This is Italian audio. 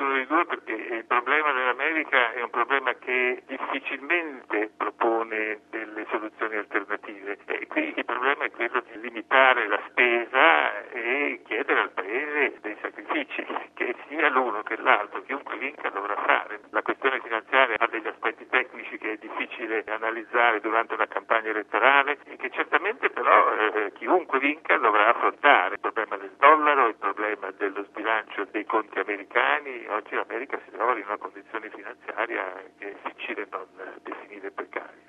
nessuno dei due, perché il problema dell'America è un problema che difficilmente propone delle soluzioni alternative. E qui il problema è quello di limitare la spesa e chiedere al Paese dei sacrifici, che sia l'uno che l'altro, chiunque vinca dovrà fare. La questione finanziaria ha degli aspetti tecnici che è difficile analizzare durante una campagna elettorale e che certamente però chiunque vinca dovrà affrontare. Il problema del dollaro, il problema dello sbilancio dei conti americani. Oggi l'America si trova in una condizione finanziaria che è difficile non definire